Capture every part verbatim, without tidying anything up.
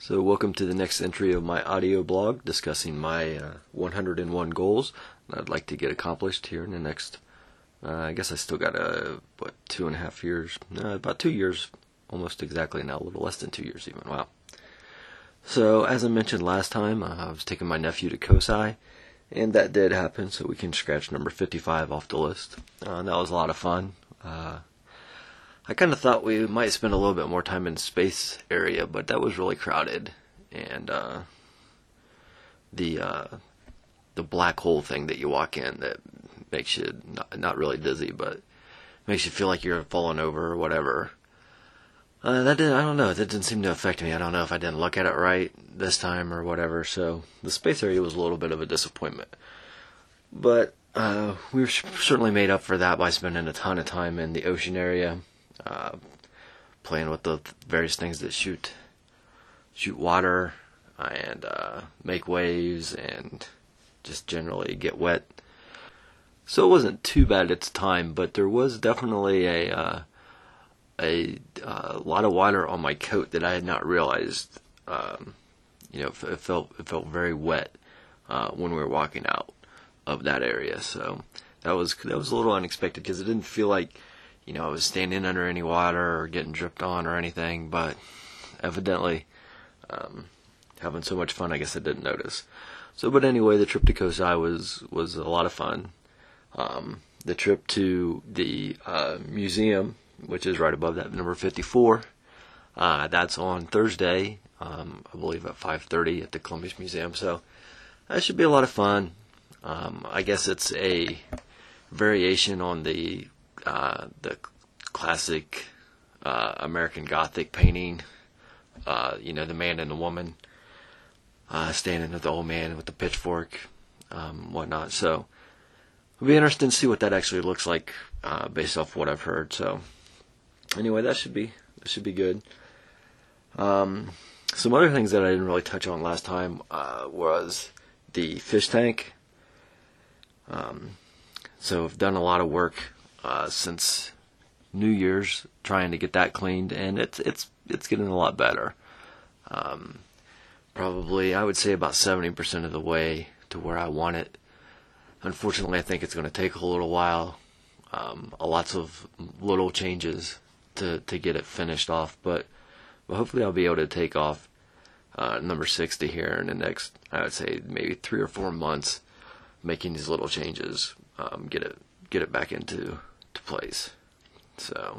So welcome to the next entry of my audio blog discussing my uh, one hundred and one goals that I'd like to get accomplished here in the next, uh, I guess I still got, uh, what, two and a half years, uh, about two years, almost exactly now, a little less than two years even, wow. So as I mentioned last time, uh, I was taking my nephew to COSI, and that did happen, so we can scratch number fifty-five off the list. Uh, and that was a lot of fun. Uh, I kind of thought we might spend a little bit more time in the space area, but that was really crowded. And uh, the uh, the black hole thing that you walk in that makes you not, not really dizzy, but makes you feel like you're falling over or whatever. Uh, that didn't, I don't know, that didn't seem to affect me. I don't know if I didn't look at it right this time or whatever. So the space area was a little bit of a disappointment. But uh, we were certainly made up for that by spending a ton of time in the ocean area. Uh, playing with the various things that shoot shoot water and uh, make waves and just generally get wet. So it wasn't too bad at the time, but there was definitely a uh, a uh, lot of water on my coat that I had not realized. Um, you know, it felt it felt very wet uh, when we were walking out of that area. So that was that was a little unexpected because it didn't feel like, you know, I was standing under any water or getting dripped on or anything, but evidently, um, having so much fun, I guess I didn't notice. So, but anyway, the trip to COSI was, was a lot of fun. Um, the trip to the uh, museum, which is right above that, number fifty-four, uh, that's on Thursday, um, I believe at five thirty at the Columbus Museum, so that should be a lot of fun. Um, I guess it's a variation on the Uh, the classic uh, American Gothic painting, uh, you know, the man and the woman uh, standing with the old man with the pitchfork, um, whatnot. So it'll be interesting to see what that actually looks like uh, based off what I've heard. So anyway, that should be that should be good. Um, some other things that I didn't really touch on last time uh, was the fish tank. Um, so I've done a lot of work Uh, since New Year's, trying to get that cleaned, and it's it's it's getting a lot better. Um, probably, I would say about seventy percent of the way to where I want it. Unfortunately, I think it's going to take a little while. Um, lots of little changes to to get it finished off, but, but hopefully I'll be able to take off uh, number sixty here in the next, I would say, maybe three or four months, making these little changes, um, get it get it back into to place. So,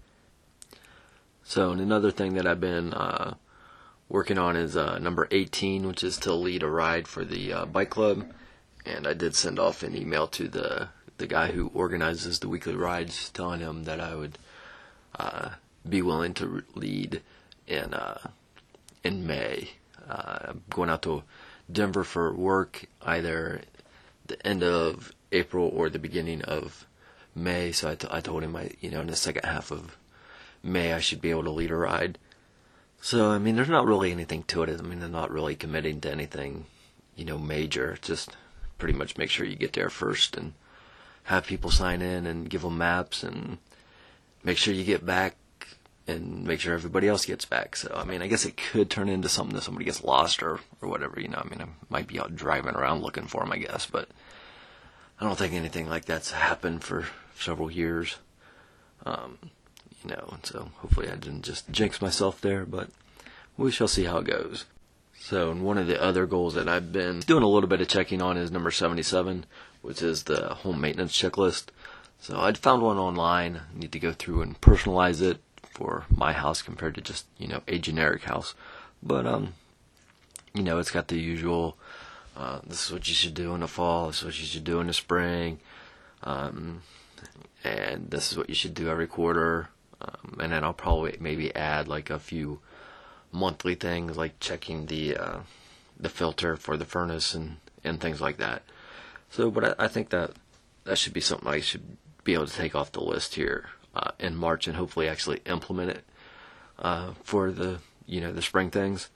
so and another thing that I've been uh, working on is uh, number eighteen, which is to lead a ride for the uh, bike club. And I did send off an email to the the guy who organizes the weekly rides, telling him that I would uh, be willing to lead in uh, in May. Uh, I'm going out to Denver for work, either the end of April or the beginning of May, so I, t- I told him I, you know, in the second half of May I should be able to lead a ride. So, I mean, there's not really anything to it. I mean, they're not really committing to anything, you know, major. Just pretty much make sure you get there first and have people sign in and give them maps and make sure you get back and make sure everybody else gets back. So, I mean, I guess it could turn into something that somebody gets lost or, or whatever, you know. I mean, I might be out driving around looking for them, I guess, but I don't think anything like that's happened for several years, um, you know, and so hopefully I didn't just jinx myself there, but we shall see how it goes. So, and one of the other goals that I've been doing a little bit of checking on is number seventy-seven, which is the home maintenance checklist. So I'd found one online. I need to go through and personalize it for my house compared to just, you know, a generic house. But, um, you know, it's got the usual, uh, this is what you should do in the fall, this is what you should do in the spring, um, and this is what you should do every quarter. Um, and then I'll probably maybe add like a few monthly things, like checking the uh, the filter for the furnace and, and things like that. So, but I, I think that that should be something I should be able to take off the list here uh, in March and hopefully actually implement it uh, for the, you know, the spring things.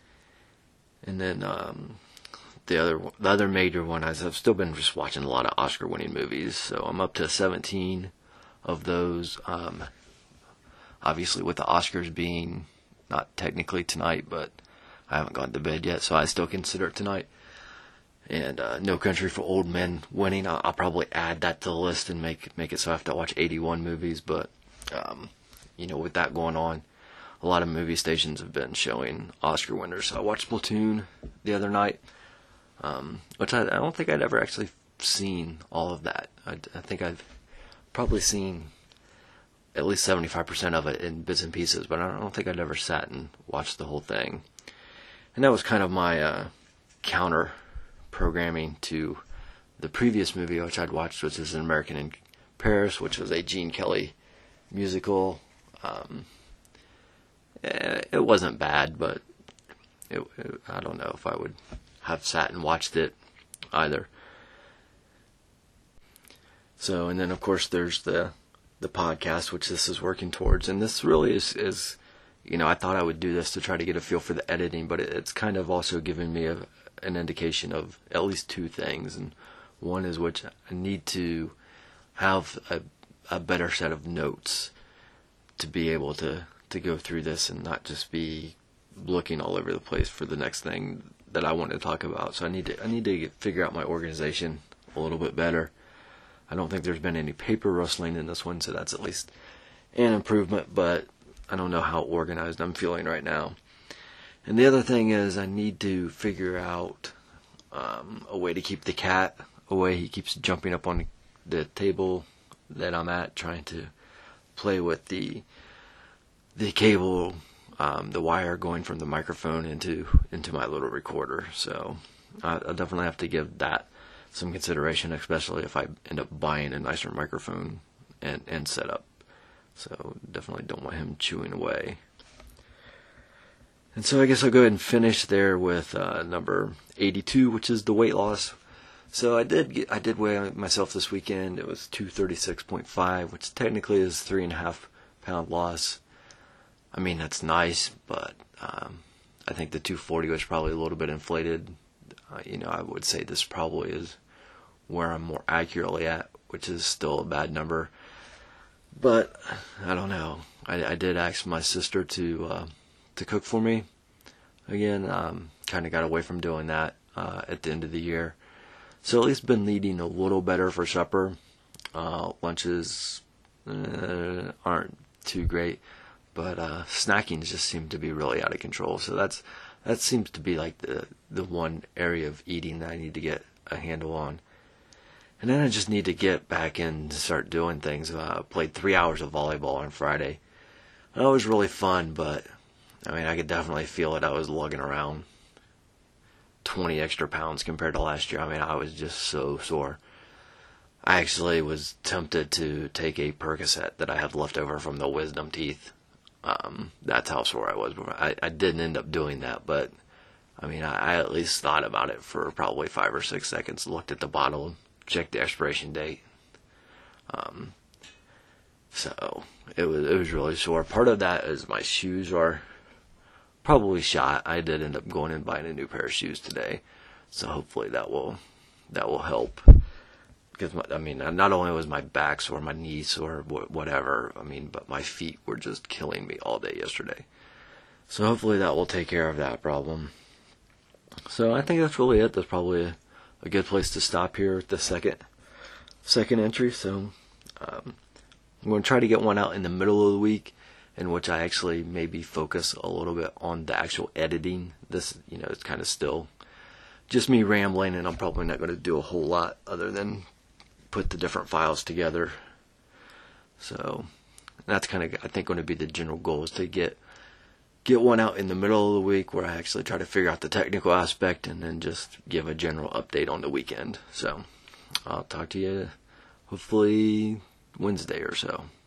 And then um, the other the other major one is I've still been just watching a lot of Oscar-winning movies, so I'm up to seventeen of those. Um, obviously, with the Oscars being not technically tonight, but I haven't gone to bed yet, so I still consider it tonight. And uh, No Country for Old Men winning. I'll, I'll probably add that to the list and make make it so I have to watch eighty-one movies. But um, you know, with that going on, a lot of movie stations have been showing Oscar winners. So I watched Platoon the other night, um, which I, I don't think I'd ever actually seen all of that. I, I think I've probably seen at least seventy-five percent of it in bits and pieces, but I don't think I'd ever sat and watched the whole thing. And that was kind of my uh, counter programming to the previous movie which I'd watched, which is An American in Paris, which was a Gene Kelly musical. Um, it wasn't bad, but it, it, I don't know if I would have sat and watched it either. So, and then of course there's the the podcast, which this is working towards, and this really is, is you know, I thought I would do this to try to get a feel for the editing, but it, it's kind of also giving me a an indication of at least two things, and one is which I need to have a, a better set of notes to be able to, to go through this and not just be looking all over the place for the next thing that I want to talk about. So I need to I need to get, figure out my organization a little bit better. I don't think there's been any paper rustling in this one, so that's at least an improvement, but I don't know how organized I'm feeling right now. And the other thing is I need to figure out um, a way to keep the cat away. He keeps jumping up on the table that I'm at, trying to play with the the cable, um, the wire going from the microphone into into my little recorder. So I, I'll definitely have to give that some consideration, especially if I end up buying a nicer microphone and, and setup. So definitely don't want him chewing away. And so I guess I'll go ahead and finish there with uh, number eighty-two, which is the weight loss. So I did get, I did weigh myself this weekend. It was two thirty-six point five, which technically is three and a half pound loss. I mean, that's nice, but um, I think the two forty was probably a little bit inflated. Uh, you know, I would say this probably is where I'm more accurately at, which is still a bad number. But I don't know. I, I did ask my sister to uh, to cook for me. Again, um, kind of got away from doing that uh, at the end of the year. So at least been eating a little better for supper. Uh, lunches uh, aren't too great, but uh, snacking just seemed to be really out of control. So that's that seems to be like the the one area of eating that I need to get a handle on. And then I just need to get back in and start doing things. Uh, I played three hours of volleyball on Friday. That was really fun, but I mean, I could definitely feel it. I was lugging around twenty extra pounds compared to last year. I mean, I was just so sore. I actually was tempted to take a Percocet that I had left over from the wisdom teeth. Um, that's how sore I was. I, I didn't end up doing that, but I mean, I, I at least thought about it for probably five or six seconds, looked at the bottle, checked the expiration date. Um, so it was it was really sore. Part of that is my shoes are probably shot. I did end up going and buying a new pair of shoes today, so hopefully that will that will help. Because my, I mean, not only was my back sore, my knees sore, whatever. I mean, but my feet were just killing me all day yesterday. So hopefully that will take care of that problem. So I think that's really it. That's probably a, a good place to stop here at the second second entry. So um, I'm going to try to get one out in the middle of the week, in which I actually maybe focus a little bit on the actual editing. This, you know, it's kind of still just me rambling, and I'm probably not going to do a whole lot other than put the different files together. So that's kind of, I think, going to be the general goal, is to get get one out in the middle of the week where I actually try to figure out the technical aspect, and then just give a general update on the weekend. So I'll talk to you hopefully Wednesday or so.